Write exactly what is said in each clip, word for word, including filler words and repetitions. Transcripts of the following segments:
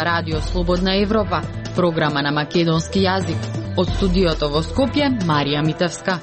ова Радио Слободна Европа, програма на македонски јазик. Од студиото во Скопје, Марија Митевска.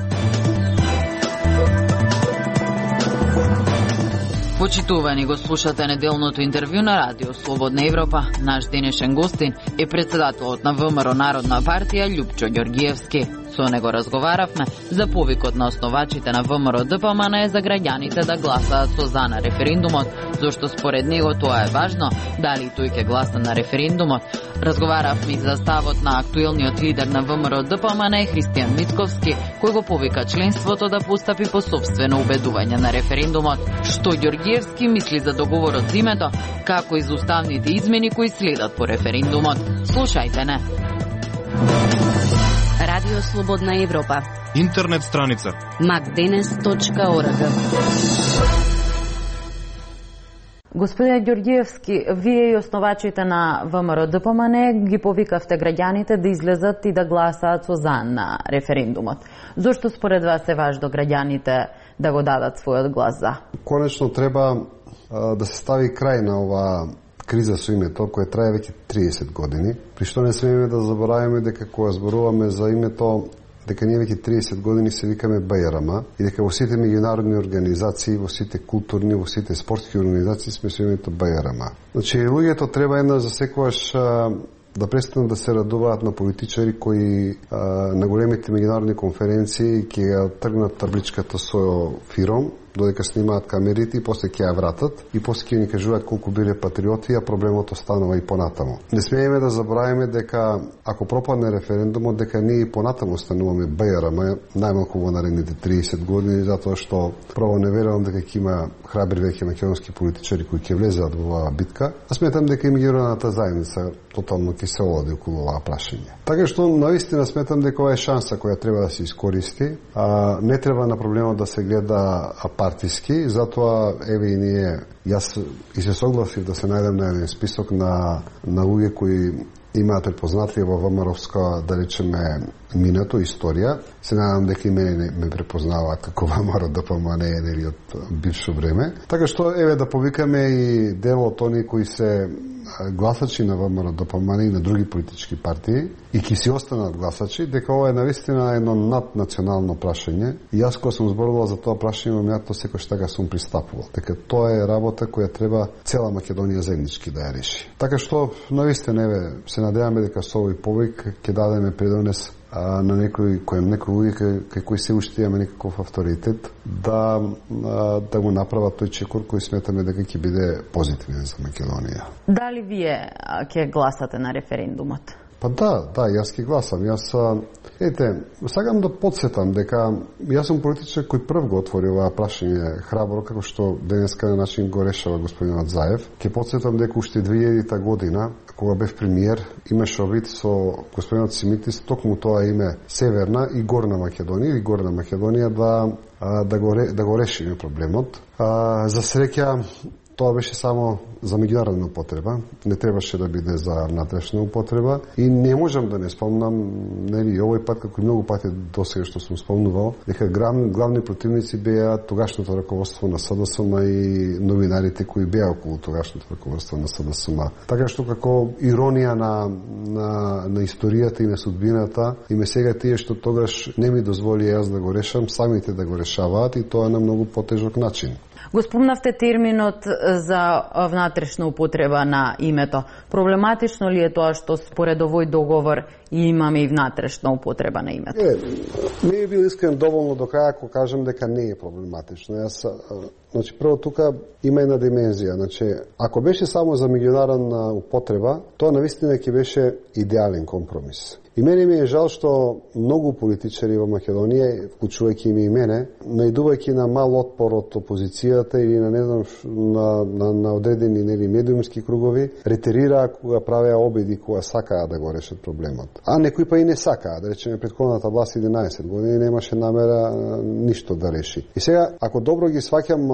Почитувани, го слушате неделното интервју на Радио Слободна Европа. Наш денешен гостин е председателот на ВМРО Народна партија Љупчо Ѓорѓиевски. Со него разговаравме за повикот на основачите на ВМРО ДПМН за граѓаните да гласаат со за на референдумот, зашто според него тоа е важно, дали тој ќе гласа на референдумот. Разговаравме и за ставот на актуелниот лидер на ВМРО ДПМН Христијан Мицковски, кој го повика членството да постапи по сопствено убедување на референдумот. Што Ѓорѓиевски мисли за договорот за името, како и за уставните измени кои следат по референдумот. Слушајте не. Радио Слободна Европа. Интернет страница макденес точка орг. Господине Ѓорѓиевски, вие и основачите на ВМРО ДПМН ги повикавте граѓаните да излезат и да гласаат со за на референдумот. Зошто според вас е важно граѓаните да го дадат својот глас за? Конечно треба а, да се стави крај на ова криза со името, која трае веќе триесет години, при што не смееме да забораваме дека кога зборуваме за името, дека ние веќе триесет години се викаме БЈРМ и дека во сите меѓународни организации, во сите културни, во сите спортски организации сме со името БЈРМ. Значи, луѓето треба еднаш за секогаш да престанат да се радуваат на политичари кои а, на големите меѓународни конференции ќе ја тргнат табличката со фиром, додека снимаат камерите и после ќе ја вратат и после ќе ни кажуваат колку биле патриоти, а проблемот останува и понатаму. Не смееме да забравиме дека ако пропадне референдумот, дека ние и понатаму стануваме БЈРМ, најмалку во наредните триесет години, затоа што право не верувам дека ќе има храбри веќе македонски политичари кои ќе влезат во оваа битка, а сметам дека и меѓународната заедница тотално ќе се олади околу оваа прашање. Така што навистина сметам дека ова е шанса која треба да се искористи, а не треба на проблемот да се гледа партиски, затоа еве и ние, јас и се согласив да се најдем на еден список на, на луѓе кои имаат препознатие во ВМРО-вска, да речеме, минато, историја. Се надам дека и мене ме препознаваат како ВМРО ДПМН нели од бивше време. Така што еве да повикаме и дел од они кои се гласачи на ВМРО ДПМН и на други политички партии и ки си останат гласачи, дека ова е навистина едно наднационално прашање. И јас кога сум зборувал за тоа прашање, меато секој така сум пристапувал. Дека тоа е работа која треба цела Македонија заеднички да ја реши. Така што навистина еве се надеваме дека со овој повик ќе дадеме придонес а, на некој кој некој луѓе кај кои се уште имаме некаков авторитет да а, да го направат тој чекор кој сметаме дека ќе биде позитивен за Македонија. Дали вие ќе гласате на референдумот? Па да, да, јас ќе гласам. Јас, ете, сакам да подсетам дека јас сум политичар кој прв го отвори оваа прашање храбро, како што денеска на начин го решава господинот Заев. Ќе подсетам дека уште две илјадета година, кога бев премиер, имаше обид со господинот Симитис, токму тоа име Северна и Горна Македонија, или Горна Македонија, да, да, го, да го решиме проблемот. За среќа, тоа беше само за меѓународна употреба, не требаше да биде за внатрешна употреба и не можам да не спомнам, нели, овој пат, како и многу пати досега што сум спомнувал, дека главни, главни противници беа тогашното раководство на СДСМ и новинарите кои беа околу тогашното раководство на СДСМ. Така што како иронија на, на, на историјата и на судбината, име сега тие што тогаш не ми дозволи јас да го решам, самите да го решаваат и тоа на многу потежок начин. Го спомнавте терминот за внатрешна употреба на името. Проблематично ли е тоа што според овој договор имаме и внатрешна употреба на името? Е, не е бил искрен доволно до крај ако кажам дека не е проблематично. Јас, значи, прво тука има една димензија. Значи, ако беше само за меѓународна употреба, тоа навистина ќе беше идеален компромис. И мене ми е жал што многу политичари во Македонија, вклучувајќи и мене, најдувајќи на мал отпор од опозицијата или на не знам на, на, на одредени нели медиумски кругови, ретерираа кога правеа обиди кога сакаа да го решат проблемот. А некои па и не сакаа, да речеме претходната власт единаесет години немаше намера ништо да реши. И сега ако добро ги сваќам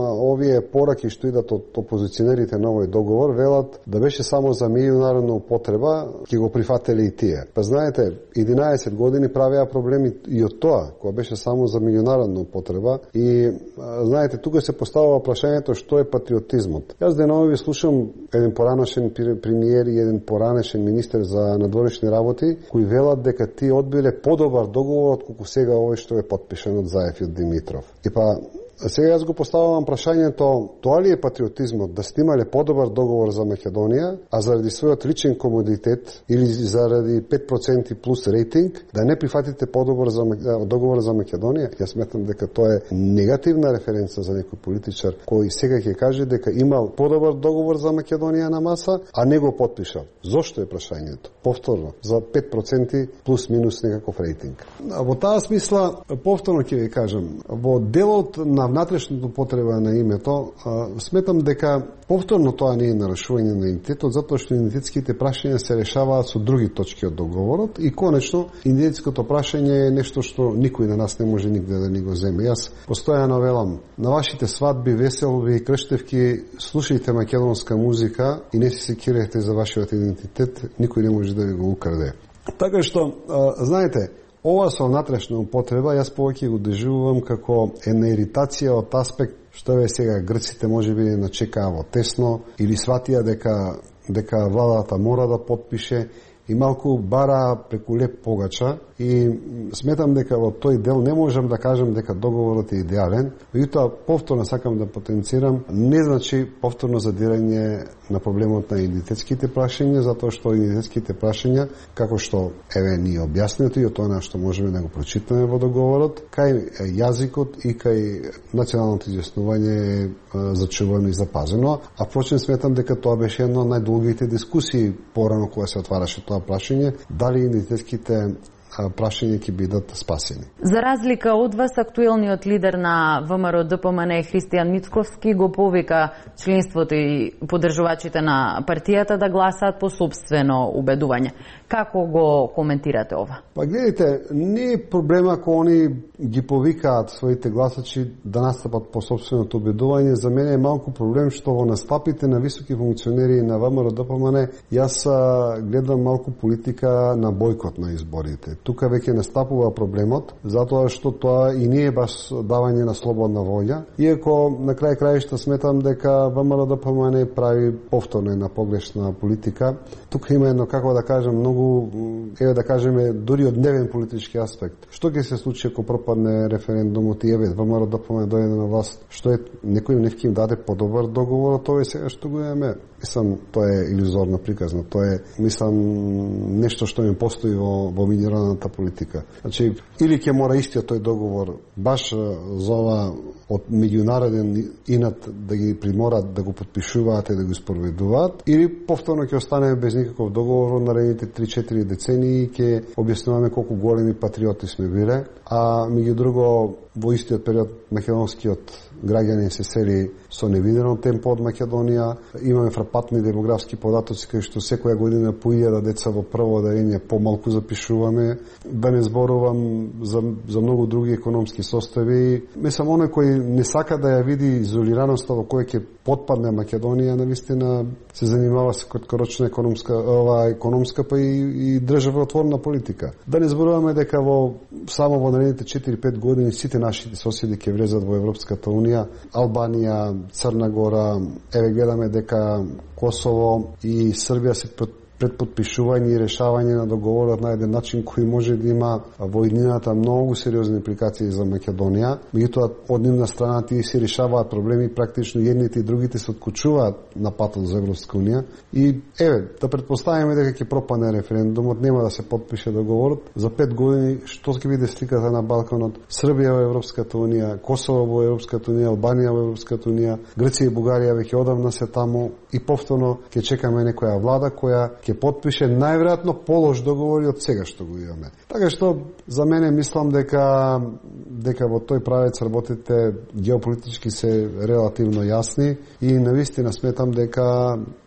овие пораки што идат од опозиционерите на овој договор велат да беше само за меѓународна употреба, ќе го прифателе и тие. Па знаете, единаесет години правеа проблеми и од тоа, кога беше само за меѓународна употреба. И знаете, тука се поставува прашањето што е патриотизмот. Јас денови слушам еден поранешен премиер и еден поранешен министер за надворешни работи кои велат дека тие одбиле подобар договор отколку сега овој што е потпишан од Заев и од Димитров. И па сега јас го поставувам прашањето, тоа ли е патриотизмот, да сте имале подобар договор за Македонија, а заради својот личен комодитет или заради пет проценти плюс рейтинг, да не прифатите подобар за договор за Македонија? Јас сметам дека тоа е негативна референца за некој политичар кој сега ќе каже дека имал подобар договор за Македонија на маса, а не го потпишал. Зошто е прашањето? Повторно, за пет проценти плюс минус некаков рейтинг. Во таа смисла, повторно ќе ви кажам, во делот на внатрешната употреба на името, сметам дека повторно тоа не е нарушување на идентитетот, затоа што идентитетските прашања се решаваат со други точки од договорот и конечно идентитетското прашање е нешто што никој на нас не може нигде да ни го земе. Јас постојано велам, на вашите свадби, веселби и крштевки слушајте македонска музика и не се секирайте за вашиот идентитет, никој не може да ви го украде. Така што, знаете, ова со внатрешна употреба, јас повеќе го доживувам како една иритација од аспект што е сега грците можеби не начекаа во тесно или сватија дека дека владата мора да потпише и малку бара преку леп погача и сметам дека во тој дел не можам да кажам дека договорот е идеален, меѓутоа повторно сакам да потенцирам, не значи повторно задирање на проблемот на идентитетските прашања, затоа што идентитетските прашања, како што еве ни објаснето и од тоа што можеме да го прочитаме во договорот, кај јазикот и кај националното изјаснување е зачувано и запазено, а впрочем сметам дека тоа беше една од најдолгите дискусии порано кога се отвараше тоа прашање, дали идентитетските прашања ќе бидат спасени. За разлика од вас, актуелниот лидер на ВМРО Д П М Н Христијан Мицковски го повика членството и поддржувачите на партијата да гласаат по собствено убедување. Како го коментирате ова? Па гледайте, не е проблема ако они ги повикаат своите гласачи да настапат по собственото убедување. За мене е малку проблем што во настапите на високи функционери на ВМРО Д П М Н јас гледам малку политика на бојкот на изборите. Тука веќе настапува проблемот, затоа што тоа и не е баш давање на слободна волја, иако на крај краишта сметам дека ВМРО Д П М Н прави повторно една погрешна политика. Тука има едно, како да кажем, многу, еве да кажеме, дури од дневен политички аспект. Што ќе се случи ако пропадне референдумот и еве ВМРО Д П М Н дојде на власт? Што е, некој нефки им даде подобар договор од тоа сега што го имаме? Мислам, тоа е илузорно приказно. Тоа е, мислам, нешто што не постои во, во меѓународната политика. Значи, или ќе мора истиот тој договор баш за ова од меѓународен инат да ги приморат да го потпишуваат и да го спроведуваат, или повторно ќе останеме без никаков договор во наредните три-четири децении и ќе објаснуваме колку големи патриоти сме биле, а меѓу друго во истиот период македонскиот граѓанин се сели со невидено темпо од Македонија. Имаме фрапатни демографски податоци кај што секоја година по илјада деца во прво оделение помалку запишуваме. Да не зборувам за, за многу други економски состави. Мислам, оној кој не сака да ја види изолираноста во која ќе потпадне Македонија, навистина се занимава со краткорочна економска, ова економска па и, и државотворна политика. Да не зборуваме дека во само во наредните четири-пет години сите нашите соседи ќе влезат во Европската унија, Албанија, Црна Гора, еве гледаме дека Косово и Србија се предпотпишување и решавање на договорот на еден начин кој може да има во иднината многу сериозни импликации за Македонија. Меѓутоа, од нивна страна тие се решаваат проблеми, практично едните и другите се откочуваат на патот за Европска унија. И еве, да предпоставиме дека ќе пропадне референдумот, нема да се потпише договорот, за пет години што ќе биде сликата на Балканот? Србија во Европската унија, Косово во Европската унија, Албанија во Европската унија, Грција и Бугарија веќе одамна се таму и повторно ќе чекаме некоја влада која ќе потпише најверојатно полош договори од сега што го имаме. Така што за мене мислам дека дека во тој правец работите геополитички се релативно јасни и навистина сметам дека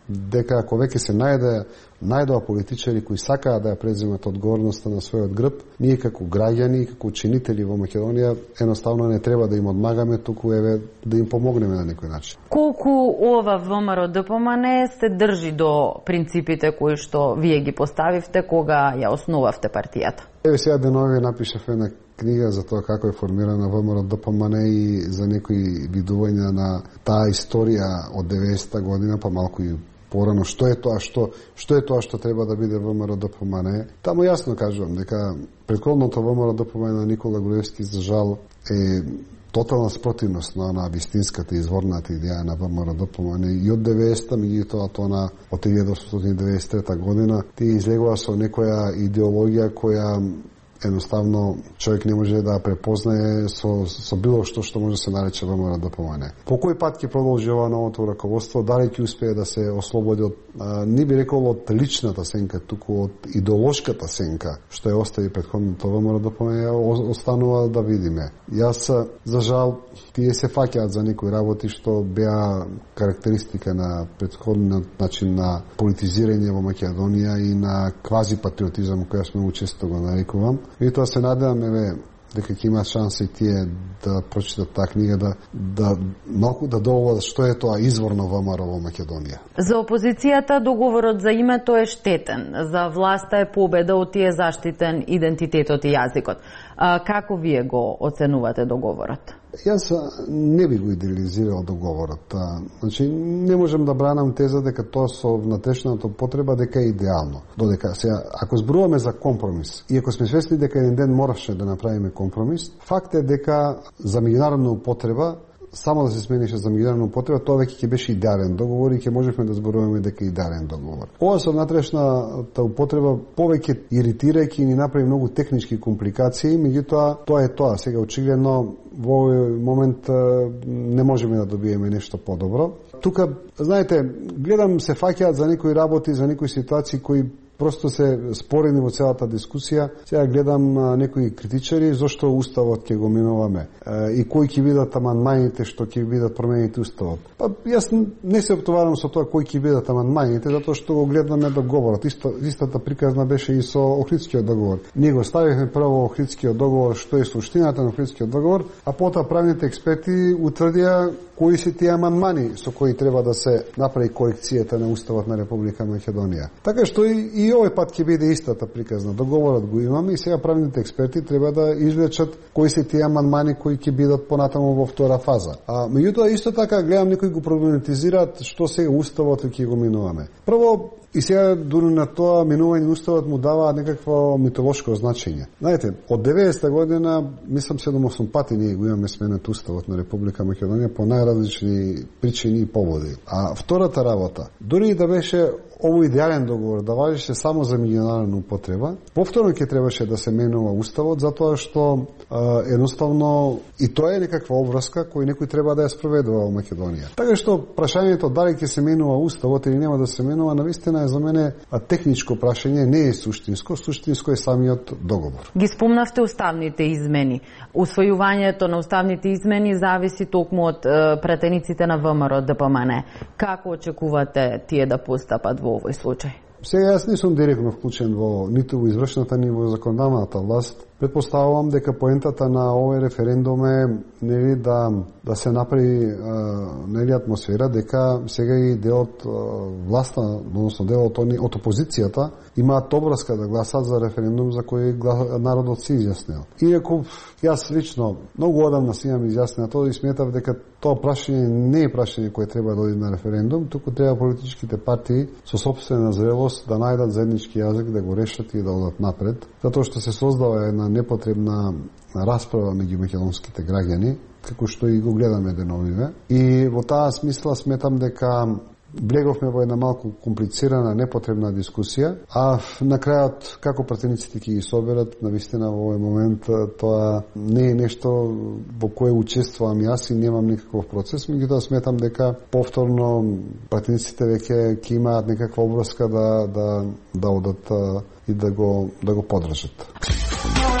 дека ако веќе се најде најдоа политичари кои сакаат да ја преземат одговорноста на својот грб, ние како граѓани и како учинители во Македонија едноставно не треба да им одмагаме, туку еве да им помогнеме на некој начин. Колку ова ВМРО Д П М Н се држи до принципите кои што вие ги поставивте кога ја основавте партијата? Еве сега денови напишав една книга за тоа како е формирана ВМРО Д П М Н и за некои видувања на таа историја од деветдесетта година, па малку и порано, што е тоа што што е тоа што треба да биде ВМРО Д П М Н. Таму јасно кажувам дека претходното ВМРО Д П М Н на Никола Груевски за жал е тотална спротивност на на вистинската изворната идеја на ВМРО Д П М Н и од деветдесетта, меѓутоа тоа на од илјада осумстотини и деветдесет и трета година тие излегува со некоја идеологија која едноставно човек не може да препознае со, со било што што може да се нарече ВМРО Д П М Н. По кој пат ќе продолжи ова новото раководство, дали ќе успее да се ослободи од, а, не би рекол од личната сенка, туку од идеолошката сенка, што ја остави претходното ВМРО Д П М Н, останува да видиме. Јас, за жал, тие се фаќаат за некои работи што беа карактеристика на претходниот начин на политизирање во Македонија и на квази патриотизам која сме учесто го нарекувам. И тоа се надевам, еве, дека ќе имаат шанси тие да прочитат таа книга, да, да малку да доолат што е тоа изворно ВМРО во Македонија. За опозицијата договорот за името е штетен, за власта е победа, од тие заштитен идентитетот и јазикот. А, како вие го оценувате договорот? Јас не би го идеализирал договорот. Значи, не можем да бранам теза дека тоа со внатрешната потреба дека е идеално. Додека сега, ако зборуваме за компромис и ако сме свесни дека еден ден мораше да направиме компромис, факт е дека за меѓународна употреба само да се сменише за меѓународна употреба, тоа веќе ќе беше идеален договор и ќе можевме да зборуваме дека е идеален договор. Ова со внатрешната употреба повеќе иритирајќи ни направи многу технички компликации, меѓутоа тоа е тоа. Сега очигледно во овој момент не можеме да добиеме нешто подобро. Тука, знаете, гледам се фаќаат за некои работи, за некои ситуации кои просто се спорени во целата дискусија. Сега гледам а, некои критичари зошто уставот ќе го минуваме а, и кои ќе бидат амандманите што ќе бидат промените уставот. Па јас не се оптоварам со тоа кои ќе бидат амандманите, затоа што го гледаме договорот. Исто, истата приказна беше и со Охридскиот договор. Ние го ставивме прво Охридскиот договор, што е суштината на Охридскиот договор, а потоа правните експерти утврдија кои се тие амандмани со кои треба да се направи корекцијата на уставот на Република Македонија. Така што и, и овој пат ќе биде истата приказна. Договорот го имаме и сега правните експерти треба да извлечат кои се тие амандмани кои ќе бидат понатаму во втора фаза. А меѓутоа исто така гледам некои го проблематизираат што сега уставот ќе го минуваме. Прво, и сега дури на тоа минување уставот му дава некакво митолошко значење. Знаете, од деветдесетта година, мислам седум осум пати ние го имаме сменет уставот на Република Македонија по најразлични причини и поводи. А втората работа, дури и да беше овој идеален договор да важеше само за меѓународна употреба, повторно ќе требаше да се менува уставот, затоа што а, едноставно и тоа е некаква обврска кој некој треба да ја спроведува во Македонија. Така што прашањето дали ќе се менува уставот или нема да се менува, навистина е за мене а техничко прашање, не е суштинско, суштинско е самиот договор. Ги спомнавте уставните измени. Усвојувањето на уставните измени зависи токму од е, пратениците на ВМРО Д П М Н. Како очекувате тие да постапат во овој случај? Сега јас не сум директно вклучен во ниту во извршната ни во законодавната власт. Предпоставувам дека поентата на овој референдум е нели да да се направи нели атмосфера дека сега и делот власта, односно делот од опозицијата имаат обврска да гласат за референдум за кој народот се изјаснил. Иако јас лично многу одамна си имам изјаснено тоа и сметав дека тоа прашање не е прашање кое треба да оди на референдум, туку треба политичките партии со сопствена зрелост да најдат заеднички јазик, да го решат и да одат напред, затоа што се создава една непотребна расправа меѓу македонските граѓани, како што и го гледаме деновиве. И во таа смисла сметам дека влеговме во една малку комплицирана, непотребна дискусија, а на крајот како пратениците ќе ги соберат, навистина во овој момент тоа не е нешто во кое учествувам јас и немам никаков процес, меѓутоа сметам дека повторно пратениците веќе ќе имаат некаква обврска да да да одат и да го да го поддржат.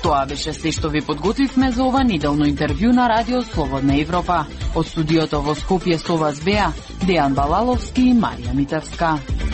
Тоа беше се што ви подготвивме за ова неделно интервју на Радио Слободна Европа. Од студиото во Скопје со вас беа Дејан Балаловски и Марија Митевска.